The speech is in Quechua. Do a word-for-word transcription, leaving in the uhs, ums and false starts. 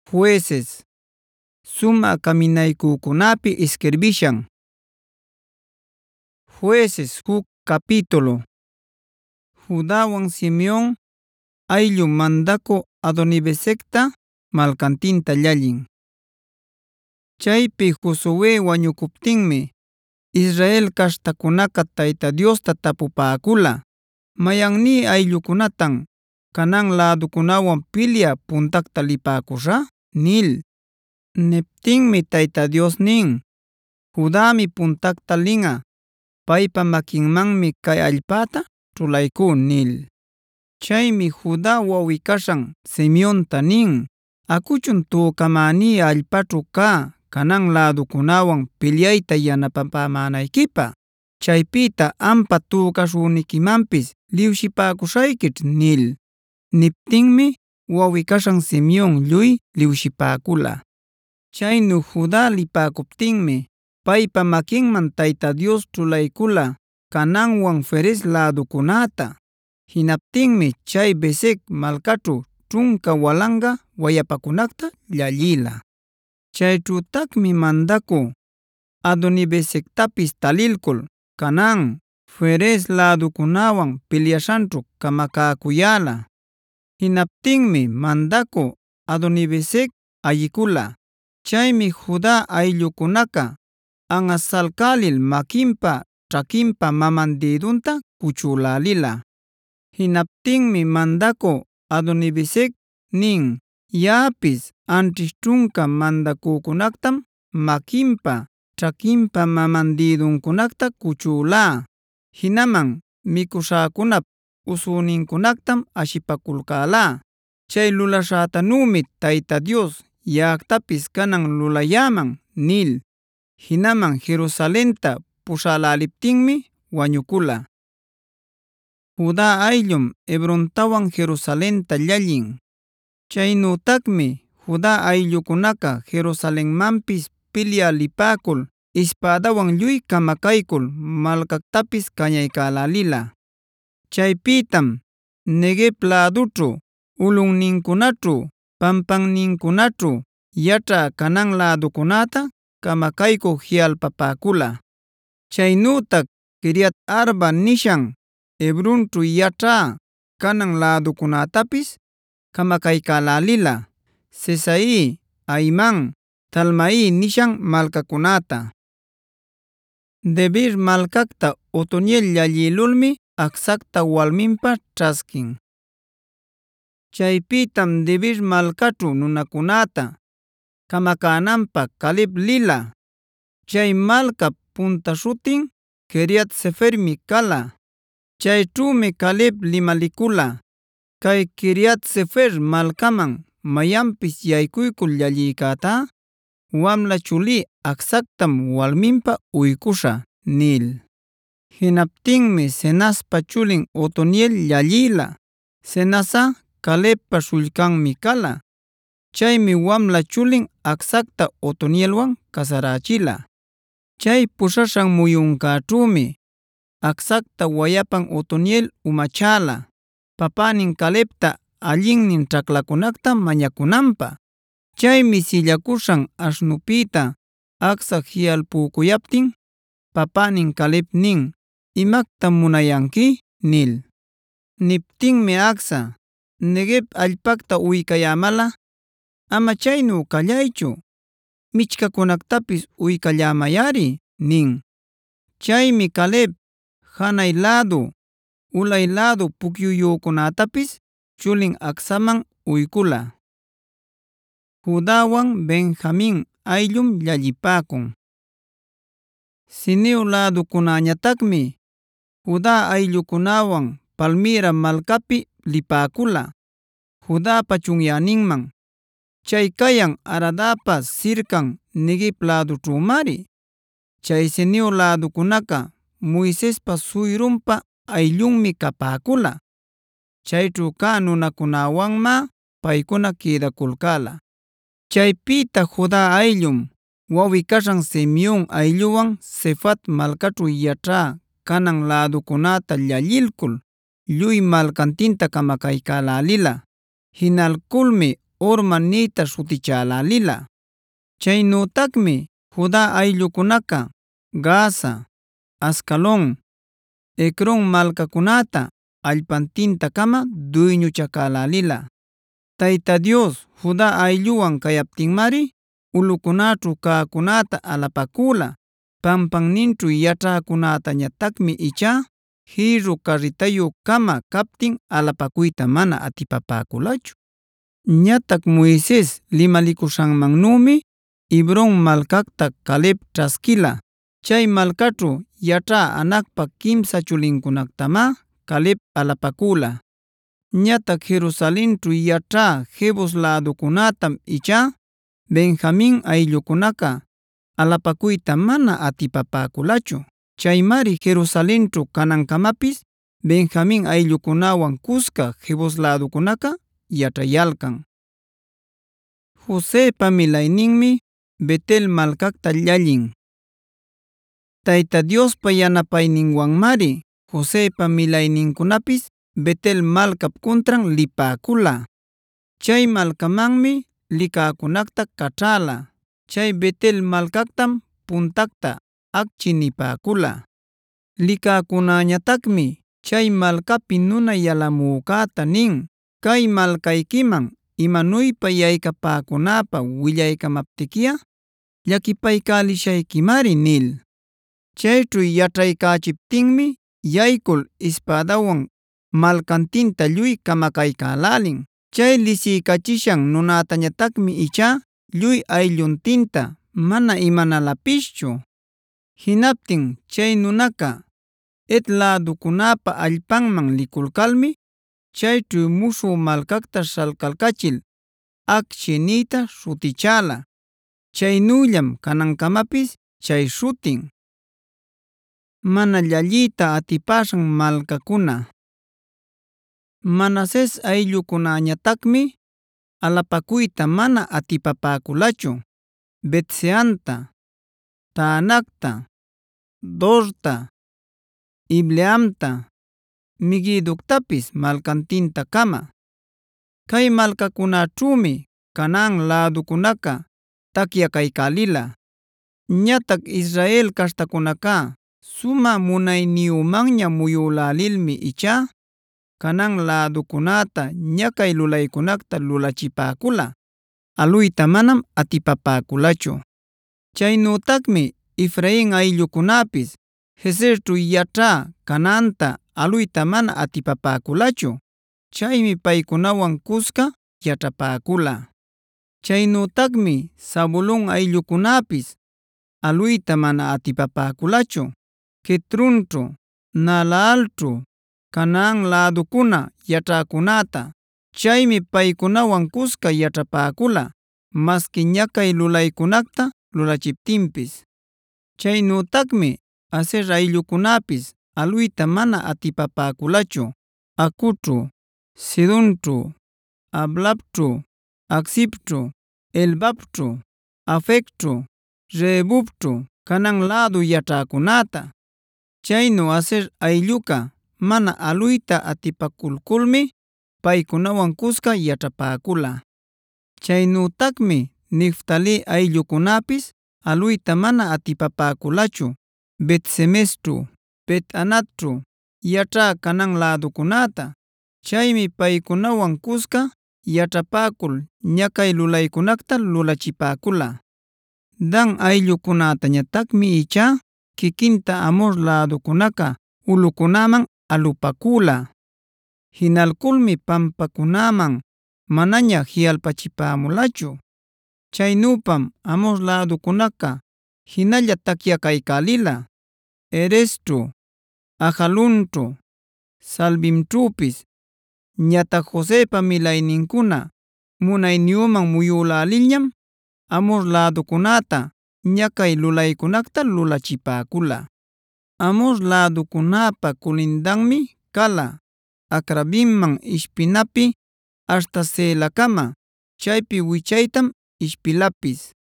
Jueces, sumä caminaykükunapi isquirbishan. Jueces huk capítulo. Judawan Simeon ayllu mandakü Adonibezekta malkantinta llallin. Chaypi Josue wañukuptinmi Israel caśhtakunaqa Tayta Diosta tapupäkula: “¿Mayanni ayllukunatan Canaán lädukunawan pilya puntacta lipäcuśhä?” nil. Niptinmi Tayta Dios nin: “Judami puntacta linꞌa, paypa maquinmanmi kay allpäta ćhulaycú” nil. Chaymi Juda wawi kashan Simeonta nin: “Akuchun tükamäni allpaćhu cä Canaán lädukunawan pilyayta yanapapämänayquipä. Chaypita ampa tükaśhüniquimanpis liwshipäcuśhayquićh” nil. Niptinmi wawi kashan Simeon lluy liwshipäkula. Chaynu Juda lipäcuptinmi paypa maquinman Tayta Dios ćhulaycula Canaanwan Ferez läducunäta. Jinaptinmi chay Bezec malcaćhu ćhunka walanqa wayapacunacta llallila. Chayćhütacmi mandacü Adonibezectapis talilcul Canaán, Ferez läducunawan pilyashanćhu camacäcuyala. Jinaptinmi mandacü Adonibezec ayicula. Chaymi Juda ayllucunaca anꞌasalcälil maquinpa ćhaquinpa maman didunta cuchülälila. Jinaptinmi mandacü Adonibezec nin: “Yaꞌapis anćhish ćhunka mandacücunactam maquinpa, ćhaquinpa maman diduncunacta cuchülä. Jinaman mikuśhäcunap usunincunactam ashipaculcälä. Chay lulaśhätanümi Tayta Dios yaꞌactapis canan lulayäman” nil. Jinaman Jerusalenta puśhäläliptinmi wañucula. Juda ayllum Hebrontawan Jerusalenta llallin. Chaynütacmi Juda ayllucunaca Jerusalenmanpis pilya lipäcul ispädawan lluy camacaycul malcactapis cañaycälälila. Chaypitam Neguev lädućhu, ulꞌunnincunaćhu, pampannincunaćhu yaćhä Canaán läducunäta camacaycü jiꞌalpapäkula. Chaynütac Quiriat Arba nishan Hebronćhu yaćhä Canaán läducunätapis camacaycälälila, Sesai, Ahiman, Talmai nishan malcacunäta. Debir malcacta Otoniel llallïlulmi Acsacta walminpa ćhasquin. Chaypitam Debir malcaćhu nunacunäta camacänanpaq Caleb lila. Chay malcap punta śhutin Quiriat-sefermi cala. Chayćhümi Caleb limalicula: “Kay Quiriat-sefer malcaman mayanpis yaycuycul llalliykäta, wamla chulí Acsactam walminpa uycuśhä” nil. Jinaptinmi Cenazpa chulin Otoniel llallïla. Cenazꞌa Calebpa śhullcanmi cala. Chaymi wamla chulin Acsacta Otonielwan casarächila. Chay puśhaśhan muyuncäćhümi Acsacta wayapan Otoniel umachäla, papänin Calebta allinnin ćhaklacunacta mañacunanpaq. Chaymi sillakuśhan aśhnupïta Acsa jiꞌalpukuyaptin, papänin Caleb nin: “¿Imactam munayanki?” nil. Niptinmi Acsa: “Neguev allpacta uykayämalꞌa ama chaynu callaychu, michkacunactapis uykällämayꞌari” nin. Chaymi Caleb janay lädu, ulay lädu pukyuyücunätapis chulin Acsaman uykula. Judawan Benjamin ayllum llallipäcun. Cineo läducunäñatacmi Juda ayllucunawan Palmira malcapi lipäcula, Judapa chunyäninman. Chay cayan Haradapa sircan Neguev lädućhümari. Chay Cineo läducunaca Moisespa suyrunpa ayllunmi capäcula. Chayćhu cä nunacunäwanmá paykuna quïdaculcäla. Chaypita Juda ayllum wawi kashan Simeon aylluwan Cefat malcaćhu yaćhä Canaán läducunäta llallilcul lluy malcantinta camacaycälälila. Jinalculmi Horma niyta śhutichälälila. Chaynütakmi Juda ayllukunaqa Gaza, Ascalon, Ecron malcacunäta allpantintakama duyñuchacälälila. Tayta Dios Juda aylluwan kayaptinmari ulꞌukunaćhu cäcunäta alapakula. Pampanninćhu yaćhäcunätañatacmi ichá jïrru carritayuqkama captin alapakuyta mana atipapäkulachu. Ñatac Moises limalikuśhanmannümi Hebron malcacta Caleb ćhasquila. Chay malcaćhu yaćhä Anacpa quimsa chulincunactamá Caleb alapakula. Ñatac Jerusalenćhu yaćhä Jebus läducunätam ichá Benjamin ayllucunaqa alapakuyta mana atipapäkulachu. Chaymari Jerusalenćhu kanankamapis Benjamin ayllukunawan cusca Jebus läducunaqa yaćhayalcan. Josepa milayninmi Betel malcacta llallin. Tayta Diospa yanapayninwanmari Josepa milaynincunapis Betel malcap contran lipäkula. Chay malcamanmi licäcunacta caćhäla. Chay Betel malcactam puntacta acchi nipäkula. Licäcunäñatacmi chay malcapi nuna yalamücäta nin: “Kay malcayquiman imanuypa yaycapäcunäpä willaycamaptiquiꞌa llaquipaycälishayquimari” nil. Chayćhu yaćhaycächiptinmi yaykul ispadawan malcantinta lluy camacaycälälin. Chay lisiycachishan nunätañatacmi ichá lluy aylluntinta mana imanalapischu. Jinaptin chay nunaqa Het läducunäpa allpanman liculkalmi chayćhu muśhü malcacta śhalcalcachil Acchi niyta śhutichäla. Chaynüllam kanankamapis chay śhutin. Mana llalliyta atipaśhan malcacuna. Manases ayllucunäñatacmi alapakuyta mana atipapäkulachu. Bet-seanta, Taanacta, Dorta, Ibleamta, Megiddoctapis malcantintakama. Kay malcacunäćhümi Canaan läducunaca tacyacaycälila. Ñatac Israel caśhtacunaqa sumä munayniyumanña muyülälilmi ichá Canaan läducunäta ñacay lulaycunacta lulachipäkula. Aluyta manam atipapäkulachu. Chaynütacmi Efrain ayllucunäpis Gezerćhu yaćhä Canaanta aluyta mana atipapäkulachu. Chaymi paykunawan cusca yaćhapäkula. Chaynütacmi Zabulon ayllucunäpis aluyta mana atipapäkulachu. Quitronćhu, Naalaalćhu Canaan läducuna yaćhäcunäta. Chaymi paykunawan cusca yaćhapäkula, masqui ñacay lulaycunacta lulachiptinpis. Chaynütacmi Aser ayllucunäpis aluyta mana atipapäkulachu. Akućhu, Sidonćhu, Ablapćhu, Aksibćhu, Elbapćhu, Afecćhu, Rehobupćhu Canaan lädu yaćhäcunäta. Chaynu Aser aylluca mana aluyta atipakulkulmi paykunawan cusca yaćhapäkula. Chaynütacmi Neftali ayllucunäpis aluyta mana atipapäkulachu. Bet-semesćhu, Bet-anatćhu yaćhä Canaan läducunäta. Chaymi paykunawan cusca yaćhapäkul ñacay lulaycunacta lulachipäkula. Dan ayllucunätañatacmi ichá kikinta Amhor läducunaca ulꞌukunaman alupakula. Jinalkulmi pampakunaman manaña jialpachipämulachu. Chaynüpam Amhor läducunaqa hinalla tacyacaycälila. Eresćhu, Ajalonćhu, Salbimćhüpis. Ñatac Josepa milaynincuna munayniyuman muyülälilñam Amhor läducunäta ñacay lulaycunacta lulachipäkula. Amhor läducunäpa culindanmi kala Acrabimman ishpinapi hasta Selacama. Chaypi wichaytam ishpilapis.